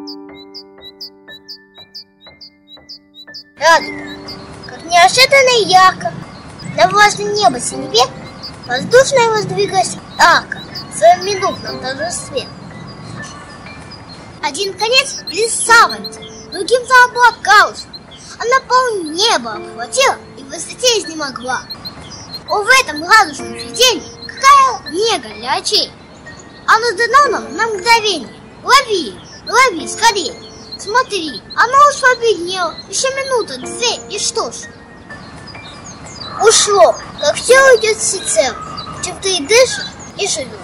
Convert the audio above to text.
Радуга, как неожиданно ярко на влажном небо синеве воздушная воздвигалась арка в своем минутном торжестве. Один конец близ саванти, другим за облака. Она полнеба охватила и в высоте изнемогла. О, в этом радужном видении какая нега для очей! А над Донаном на мгновение лови, лови скорее. Смотри, оно уж побледнело, еще минута, две, и что ж? Ушло, как все уйдет всецело, чем ты и дышишь, и живешь.